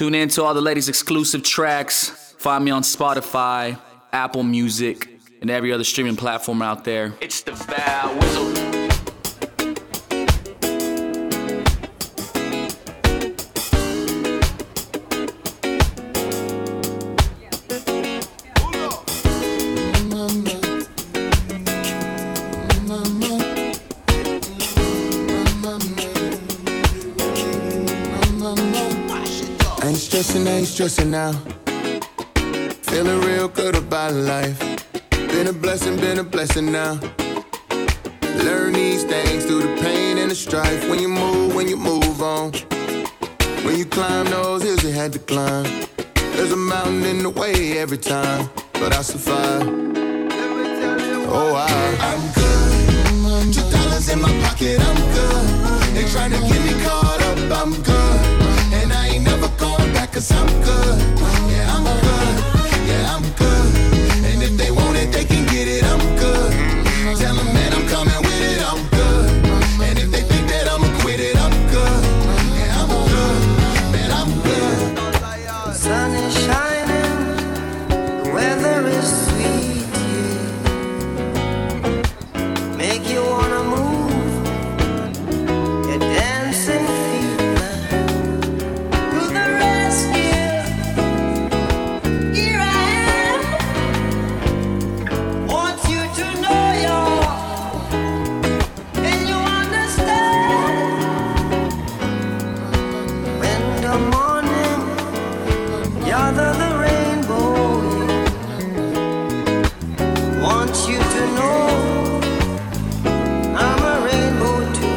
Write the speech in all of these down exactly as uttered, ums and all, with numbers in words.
Tune in to all the latest exclusive tracks. Find me on Spotify, Apple Music, and every other streaming platform out there. It's the Val Whistle. Stressing, ain't stressing now. Feeling real good about life. Been a blessing, been a blessing now. Learn these things through the pain and the strife. When you move, when you move on. When you climb those hills you had to climb. There's a mountain in the way every time, but I survive. Oh, I, I'm good. Two dollars in my pocket, I'm good. They trying to get me caught up, I'm good. And I ain't never going back, cause I'm good. Yeah, I'm good. Yeah, I'm good. And if they want it, they can get it, I'm good. Tell them, man, I'm coming with it, I'm good. And if they think that I'ma quit it, I'm good. Yeah, I'm good. Man, I'm good. The sun is shining, the weather is sweet, yeah. Make you wanna move your dancing feet. To the rescue, here I am. Want you to know you're, and you understand. When the morning, you're the, the rainbow. Want you to know I'm a rainbow too.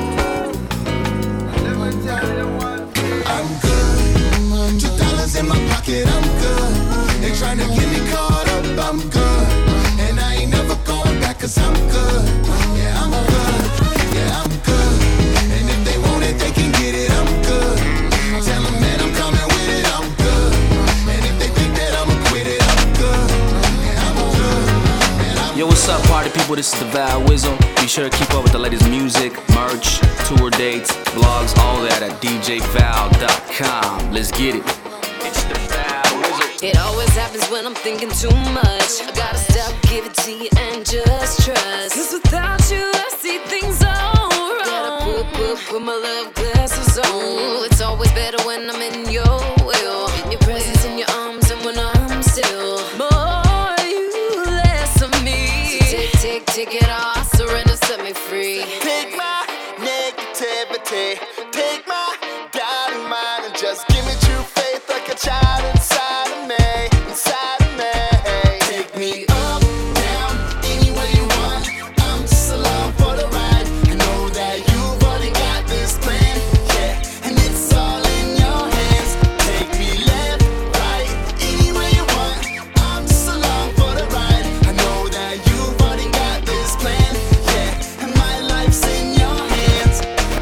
I'm good. Two dollars in my pocket, I'm good. They tryna get me caught up, I'm good. And I ain't never going back, cause I'm good. Yeah, I'm good. Yeah, I'm good. And if they want it, they can get it, I'm good. Tell them, man, I'm coming with it, I'm good. And if they think that I'ma quit it, I'm good. Yeah, I'm good. Man, I'm Yo, what's up, party people? This is the Val Whistle. Be sure to keep up with the latest music, merch, tour dates, vlogs, all that at d j val dot com. Let's get it. It's the Val Whistle. It always happens when I'm thinking too much. I gotta stop, give it to you and just trust. Cause without you I see things all wrong. Gotta put, put, put my love glasses on. Ooh, it's always better when I'm in your will. In your presence, in your arms, and when I'm still. More you, less of me. So take, take, take it all, surrender, set me free. Take my negativity, take my doubt in mind, and just give me true faith like a child inside of me, inside of me. Take me up, down, anywhere you want. I'm just along for the ride. I know that you've already got this plan, yeah, and it's all in your hands. Take me left, right, anywhere you want. I'm just along for the ride. I know that you've already got this plan, yeah, and my life's in your hands.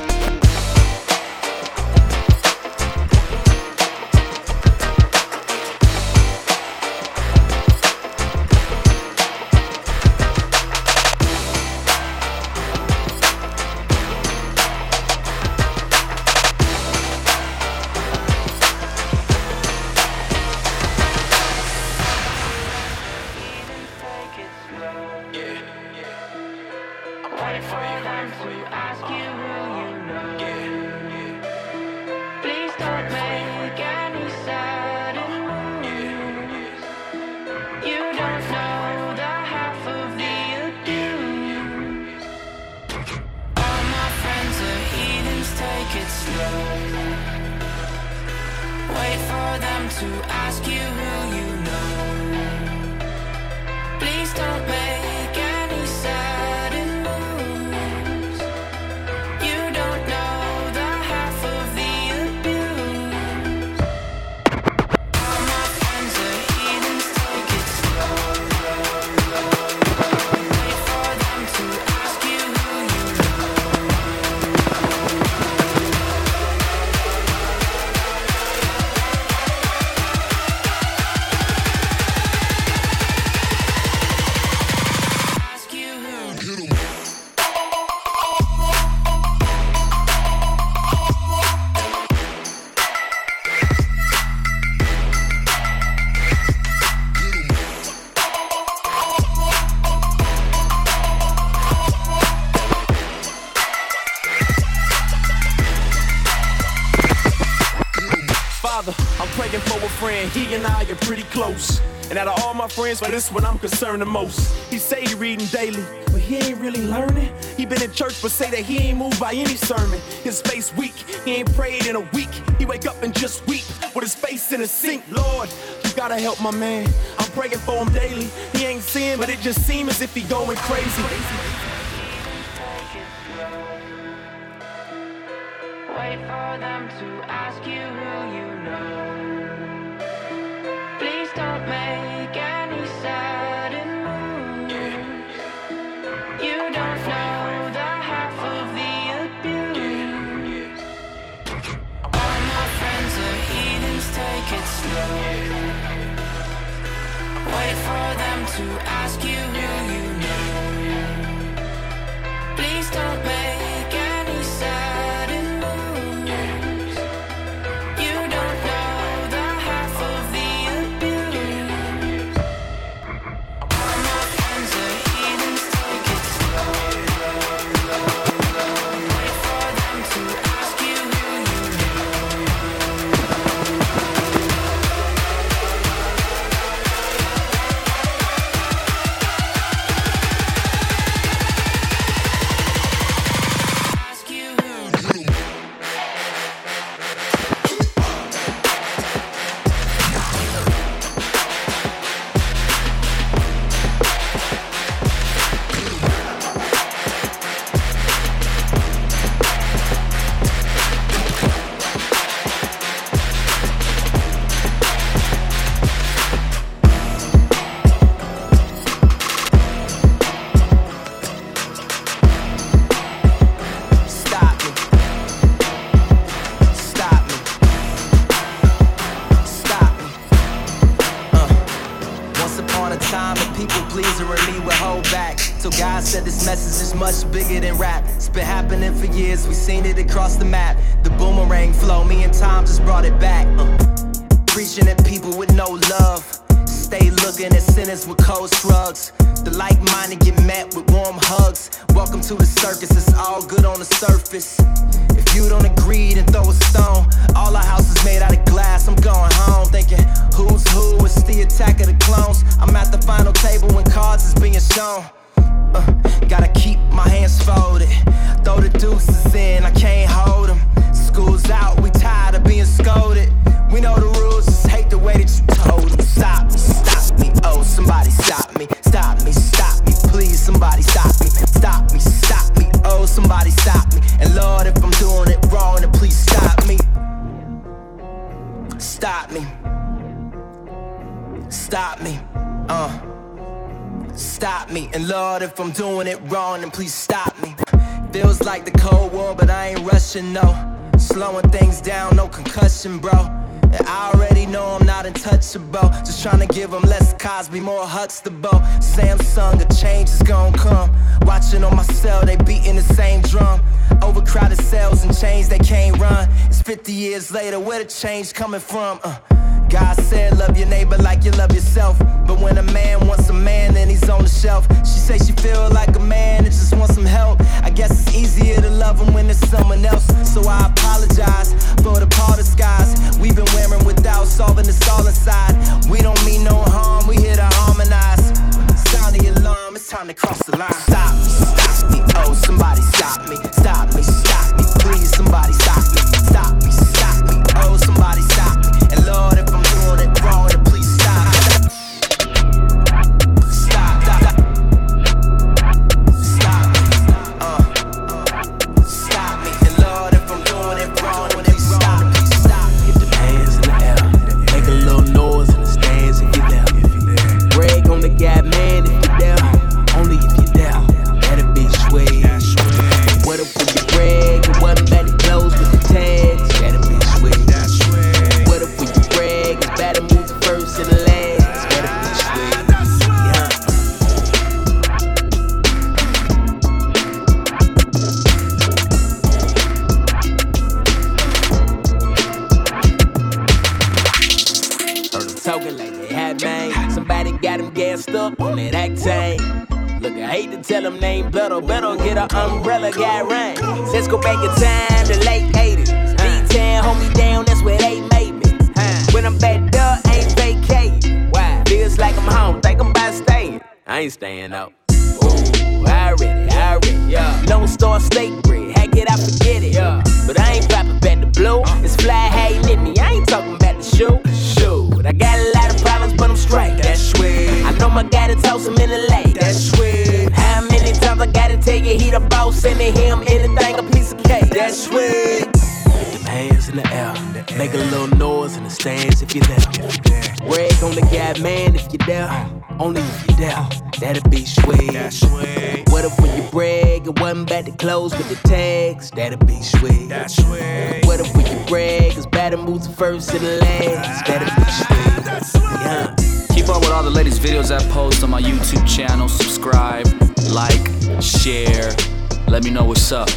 To ask you who you know. Please don't make any sudden moves. You don't know the half of the abuse. All my friends are heathens, take it slow. Wait for them to ask you who you know. Father, I'm praying for a friend, he and I are pretty close. And out of all my friends, for this one I'm concerned the most. He say he reading daily, but he ain't really learning. He been in church, but say that he ain't moved by any sermon. His face weak, he ain't prayed in a week. He wake up and just weep, with his face in the sink. Lord, you gotta help my man. I'm praying for him daily. He ain't sin, but it just seems as if he going crazy. Wait for them to ask you who you know. Please don't make any sudden moves. You don't know the half of the abuse. All my friends are heathens, take it slow. Wait for them to ask you who you know. Please don't make any sudden moves. You don't know the half of the abuse. All my friends are heathens, take it slow. Wait for them to ask you who you know. Ask you who Stop me. Stop me. Stop me. Uh. Once upon a time, a people pleaser and me would hold back. So God said this message is much bigger than rap. It's been happening for years, we seen it across the map. The boomerang flow, me and Tom just brought it back. Uh. Preaching at people with no love. Stay looking at sinners with cold shrugs. The like-minded get met with warm hugs. Welcome to the circus, it's all good on the surface. If you don't agree, then throw a stone. All our house is made out of glass, I'm going home thinking, who's who? It's the attack of the clones. I'm at the final table when cards is being shown. Uh, gotta keep my hands folded. Throw the deuces in, I can't hold them. School's out, we tired of being scolded. We know the rules, just hate the way that you told them. Stop me, stop me, oh, somebody stop me. Stop me, stop me, please, somebody stop me. Stop me, stop me, oh, somebody stop me. And Lord, if I'm doing it wrong, then please stop me. Stop me. Stop me, uh. Stop me, and Lord, if I'm doing it wrong, then please stop me. Feels like the Cold War, but I ain't rushing, no. Slowing things down, no concussion, bro. And I already know I'm not untouchable. Just trying to give them less Cosby, more Huxtable. Samsung, a change is gon' come. Watching on my cell, they beating the same drum. Overcrowded cells and chains they can't run. It's fifty years later, where the change coming from? Uh. God said love your neighbor like you love yourself. But when a man wants a man, then he's on the shelf. She say she feel like a man and just wants some help. I guess it's easier to love him when there's someone else. So I apologize for the part of skies we've been wearing without solving this all inside. We don't mean no harm, we here to harmonize. Sound the alarm, it's time to cross the line. Stop me, stop me, oh, somebody stop me. Stop me, stop me, please, somebody stop me. Stop me, stop me, oh, somebody stop me. And Lord, if I'm doing it wrong, then please stop. Stop, stop, stop me, uh, stop me. And Lord, if I'm doing it wrong, then please stop, please stop. Get the hands in the air, make a little noise in the stands if you're there. Brag on the guy, man, if you're there. Only if you're there, that'll be swag. What if we could brag and wasn't bad to close with the tags? That'll be swag. What if we could brag and bad to move the first and the last? That'll be swag. Heard them talking like they had man. Somebody got him gassed up on that Octane. Look, I hate to tell him name Better, better get an umbrella, got rain. Let's go back in time to late eighties. B-Town, hold me down, that's where they made me. ain't staying out. Ooh, I read it, I read it, yeah. Lone Star Steak Bread, heck it, I forget it, yeah. But I ain't rapping back to blue. It's fly, hey, lit me, I ain't talking about the shoe. Shoot, I got a lot of problems, but I'm straight. That's sweet. I know my guy to toss him in the lake. That's sweet. How many times I gotta tell you he the boss, sending him anything, a piece of cake. That's sweet. Hands in the air, make a little noise in the stands if you're there. Brag on the guy, man, if you're there. Only if you're there, that'll be sweet. What if when you brag, it wasn't about to close with the tags? That'll be sweet. What if when you brag, it's better moves first and the last? That'll be sweet. Yeah. Keep up with all the latest videos I post on my YouTube channel. Subscribe, like, share. Let me know what's up.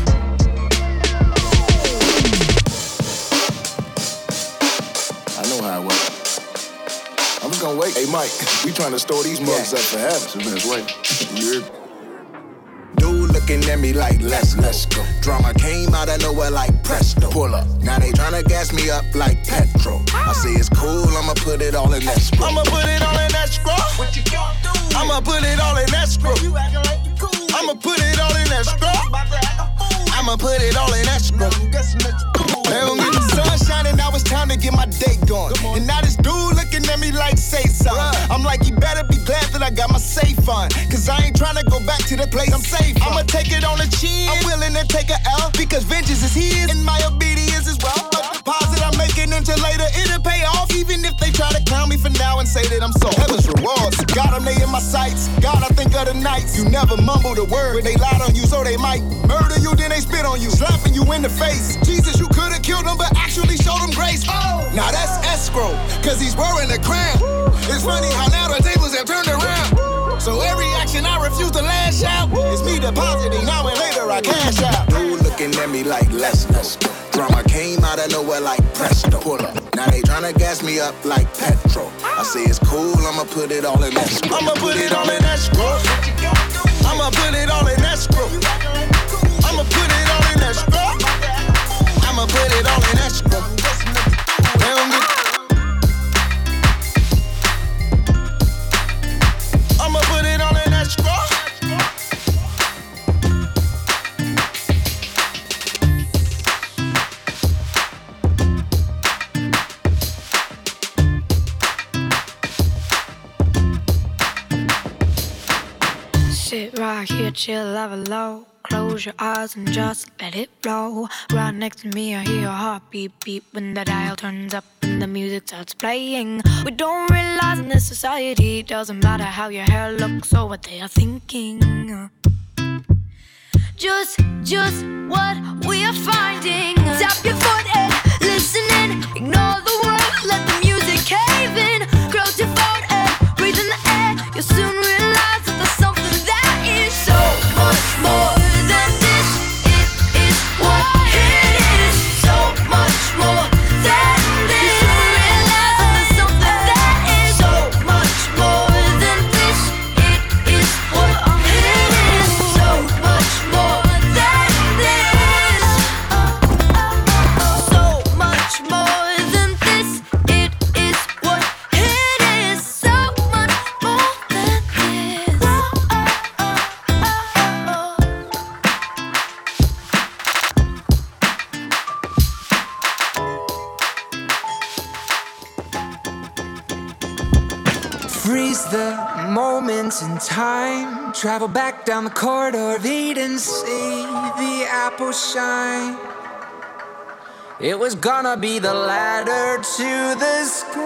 How it works. I'm just gonna wait. Hey, Mike, we trying to store these mugs yeah. up for heaven. So let's wait. You heard? Dude looking at me like, let's, let's go. Drama came out of nowhere like presto. Pull up. Now they tryna gas me up like petrol. I say it's cool, I'ma put it all in that scroll. I'ma put it all in that scroll. What you gonna do? I'ma put it all in that scroll. You acting like you cool. I'ma put it all in that scroll. I'ma put it all in that scroll. They gon' get the sun shining, now it's time to get my day going. And now this dude looking at me like, say something. I'm like, you better be glad that I got my safe on. Cause I ain't tryna go back to the place I'm safe from. I'ma take it on the chin, I'm willing to take a L. Because vengeance is his, and my obedience is well. The deposit I'm making until later, it'll pay off. Even if they try to clown me for now and say that I'm soft. Heaven's rewards, God, I'm they in my sights. God, I think of the nights. You never mumble the word, they lied on you so they might murder you, then they spit on you, slapping you in the face. Jesus, you could've killed him, but actually showed him grace. Oh. Now that's escrow, cause he's wearing a crown. It's funny how now the tables have turned around. So every action I refuse to lash out. It's me depositing, now and later I cash out. Dude looking at me like, let's, let's go. Drama came out of nowhere like presto. Pull up. Now they tryna gas me up like petrol. I say it's cool, I'ma put it all in that scroll. I'ma put it all in that scroll. I'ma put it all in that scroll. I'ma put it all in that scroll. I'ma put it all in that scroll. I'ma put it all in that scroll. Sit right here, chill, have a low. Close your eyes and just let it flow. Right next to me, I hear your heart beat, beat when the dial turns up and the music starts playing. We don't realize in this society, it doesn't matter how your hair looks or what they are thinking. Just, just what we are finding. Tap your foot and listen in. Ignore the world, let the music cave in. Close your phone and breathe in the air. You'll soon realize that there's something that is so much more. In time, travel back down the corridor of Eden, see the apple shine. It was gonna be the ladder to the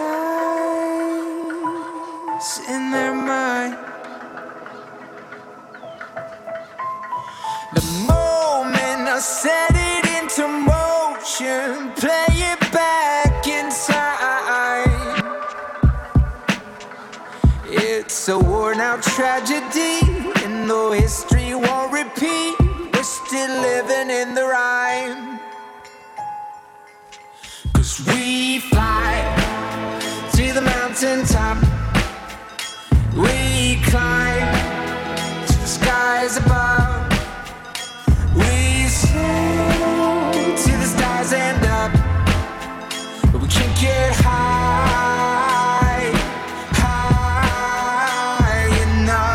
skies in their mind. The moment I set it into motion, play it back in time. It's a worn-out tragedy, and though history won't repeat, we're still living in the rhyme. Cause we fly to the mountaintop, we climb to the skies above, we sail to the stars and up, but we can't get high. Enough.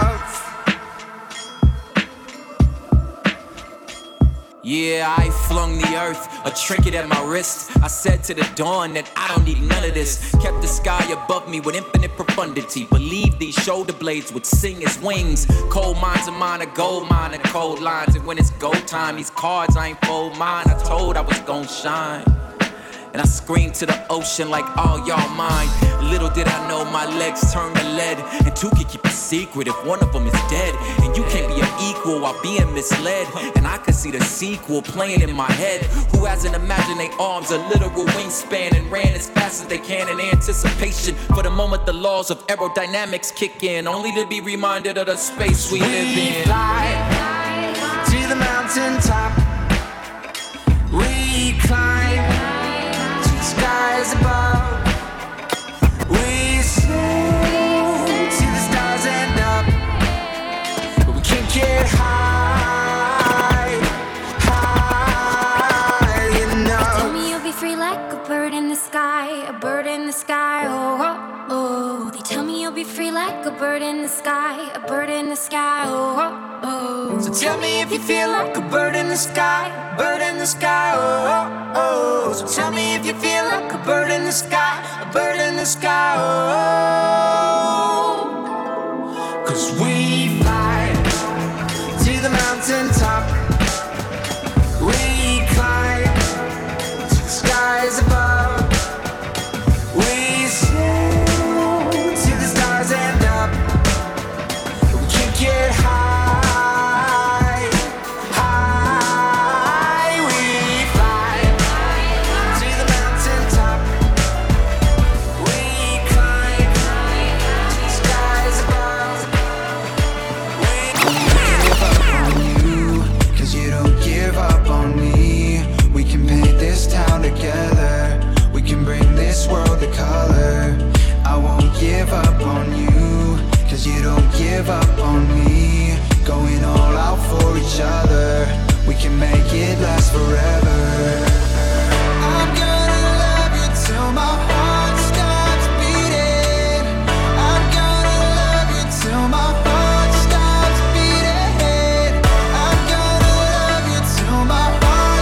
Yeah, I flung the earth, a trinket at my wrist. I said to the dawn that I don't need none of this. Kept the sky above me with infinite profundity. Believed these shoulder blades would sing as wings. Cold minds of mine, a gold mine and cold lines. And when it's go time, these cards I ain't fold mine. I told I was gon' shine. And I screamed to the ocean like all y'all mine. Little did I know my legs turned to lead. And two can keep a secret if one of them is dead. And you can't be an equal while being misled. And I could see the sequel playing in my head. Who hasn't imagined their arms a literal wingspan and ran as fast as they can in anticipation for the moment the laws of aerodynamics kick in, only to be reminded of the space we, we live in. Fly to the mountaintop. We climb skies above. We sing to the stars and up, but we can't get high, high enough. Tell me you'll be free like a bird in the sky, a bird in the sky, oh, oh, oh. They tell me you'll be free like a bird in the sky, a bird in the sky, oh, oh, oh. So tell me if you feel like a bird in the sky, bird in the sky, oh, oh, oh. So tell me if you feel like a bird in the sky, a bird in the sky, oh. Cause we fly to the mountaintop. We climb to the skies above. We sing to the stars and up, but we can't get high. Together, we can bring this world to color. I won't give up on you, cause you don't give up on me. Going all out for each other, we can make it last forever. I'm gonna love you till my heart stops beating. I'm gonna love you till my heart stops beating. I'm gonna love you till my heart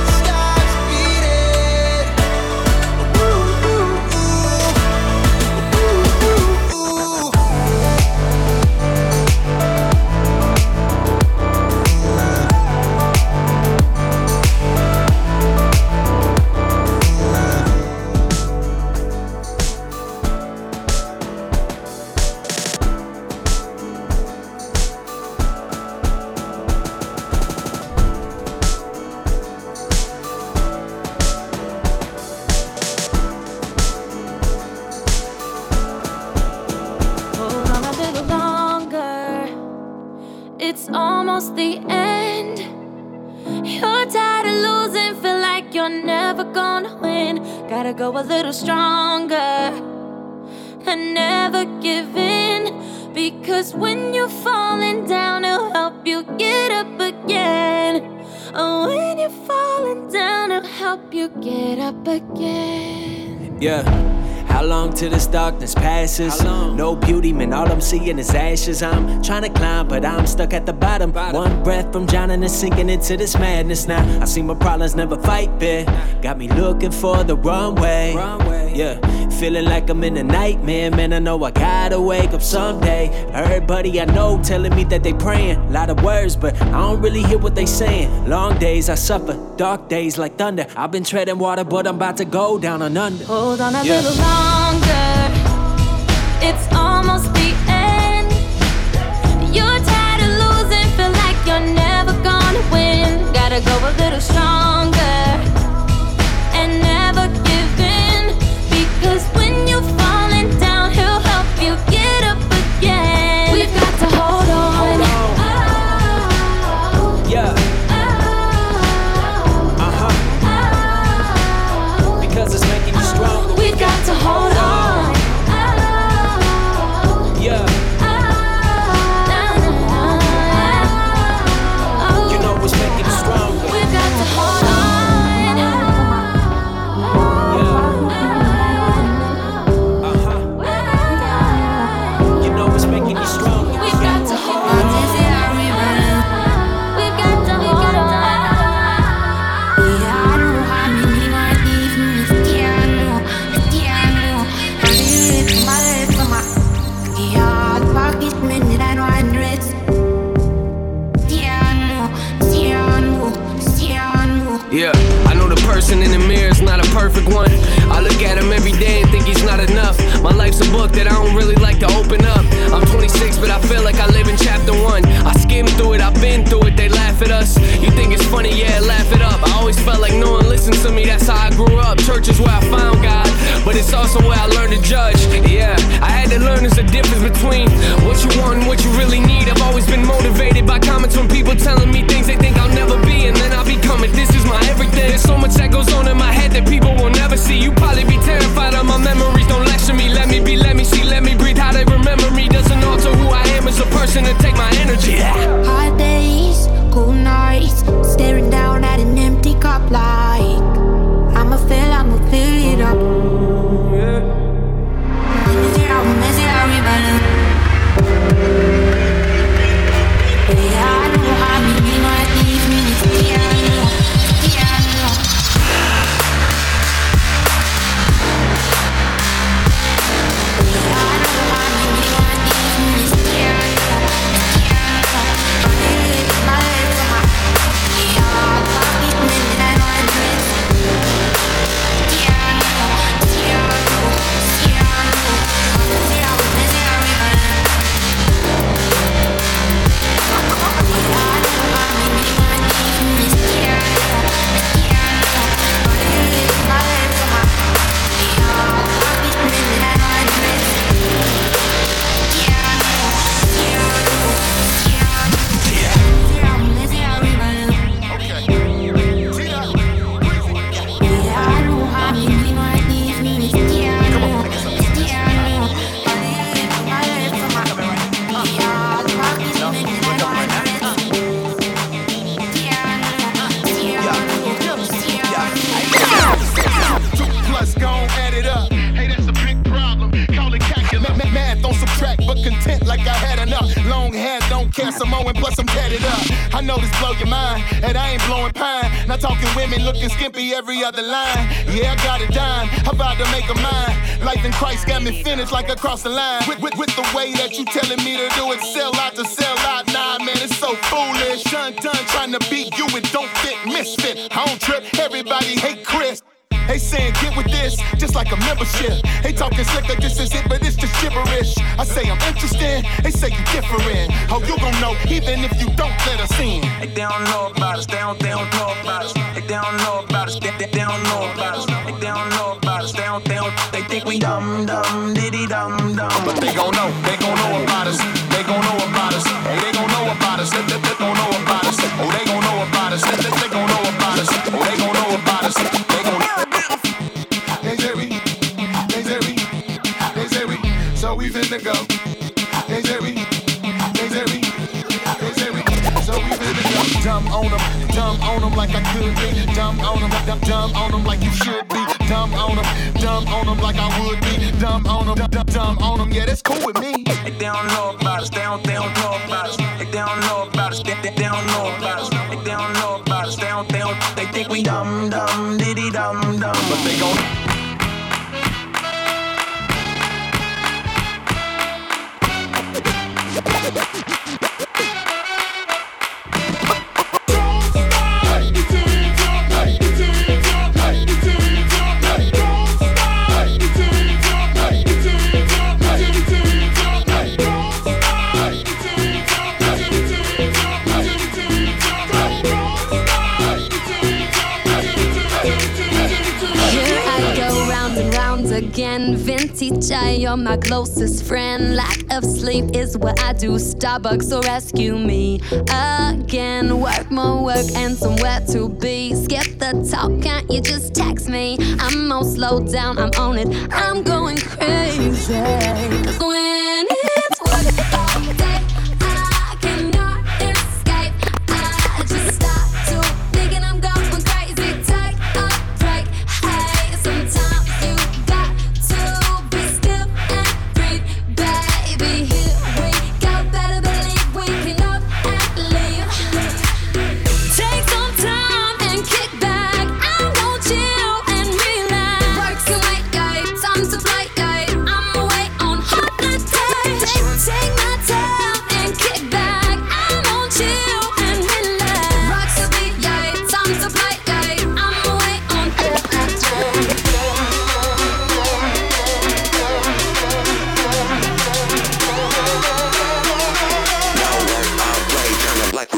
go a little stronger and never give in, because when you're falling down, it'll help you get up again. Oh, when you're falling down, it'll help you get up again. Yeah. How long till this darkness passes? No beauty, man, all I'm seeing is ashes. I'm trying to climb, but I'm stuck at the bottom. One breath from drowning and sinking into this madness now. I see my problems never fight fair. Got me looking for the runway. Yeah, feeling like I'm in a nightmare. Man, I know I gotta wake up someday. Everybody I know telling me that they praying. A lot of words, but I don't really hear what they saying. Long days I suffer, dark days like thunder. I've been treading water, but I'm about to go down and under. Hold on a yeah. little longer. It's almost the end. You're tired of losing, feel like you're never gonna win. Gotta go a little stronger and never give in, because when you're falling down, he'll help you get up again. We've got to hold on. Hold on. Oh, yeah. Oh, uh-huh. Oh, because it's making you stronger. We've got to hold on. Oh, yeah. Oh, you know what's making you stronger. We've got to hold on. that I don't really like to open up. I'm twenty-six, but I feel like I live in chapter one. I skimmed through it, I've been through it, they laugh at us. You think it's funny, yeah, laugh it up. I always felt like no one listened to me, that's how I grew up. Church is where I found God, but it's also where I learned to judge. Yeah, I had to learn there's a difference between what you want and what you really need. I've always been motivated by comments from people telling me things they think I'll never be, and then I become it. This is my everything. There's so much that goes on in my head that people will never see. You probably be terrified of my memories, don't lecture me. Let me be, let me see, let me breathe. How they remember me doesn't alter who I am as a person to take my energy. Yeah. Hot days, cool nights, staring down at an empty cup like I'ma fill, I'ma fill it up. Every other line, yeah, I got a dime. I'm about to make a mine. Life in Christ got me finished like across the line. With, with, with the way that you telling me to do it, sell out to sell out. Nah, man, it's so foolish. Done, done, trying to beat you, it don't fit. Misfit, I don't trip. Everybody hate Chris. They saying get with this, just like a membership. They talking slicker, this is it, but it's just gibberish. I say I'm interested, they say you different. How you gon' know, even if you don't let us in? They don't know about us, they don't, they don't know about us. They don't know about us, they, they, they don't know about us. They don't know about us, they don't, they don't. They think we dumb, dumb, diddy dumb, dumb. But they gon' know, they gon' know about us. They gon' know about us. Hey, they gon' know about us. They, they, they gon' know about us. Oh, they gon' know about us. They, they, they gon' know about us. Oh, they gon' know about us. They gon' know. So we finna go. Hey, Jerry. Hey, Jerry. Hey, Jerry. So we finna go. Dumb on them. Dumb on them like I could be. Dumb on them. Dumb, dumb on them like you should be. Dumb on them. Dumb on them like I would be. Dumb on them. Dumb, dumb on them. Yeah, that's cool with me. They don't know about us. They don't, they don't know about us. They don't know about us. They, they, they don't know about us. They don't know about us. They don't, they don't. They think we dumb, dumb, diddy dumb, dumb. But they gon' Again, vintage, you're my closest friend. Lack of sleep is what I do. Starbucks will rescue me again. Work, more work, and somewhere to be. Skip the talk, can't you just text me? I'm all slowed down, I'm on it. I'm going crazy. When it's work all day, I cannot escape. I just start to thinking I'm going crazy. Take a break. Hey, sometimes you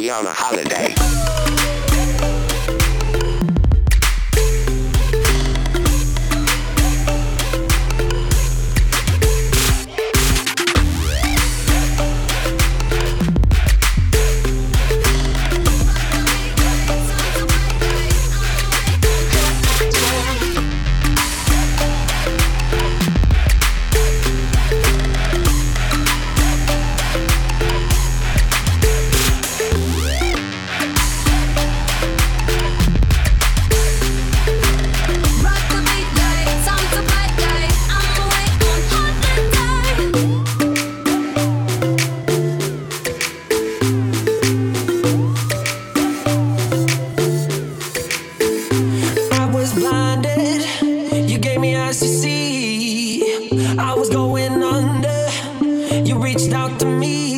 we on a holiday. I was going under. You reached out to me.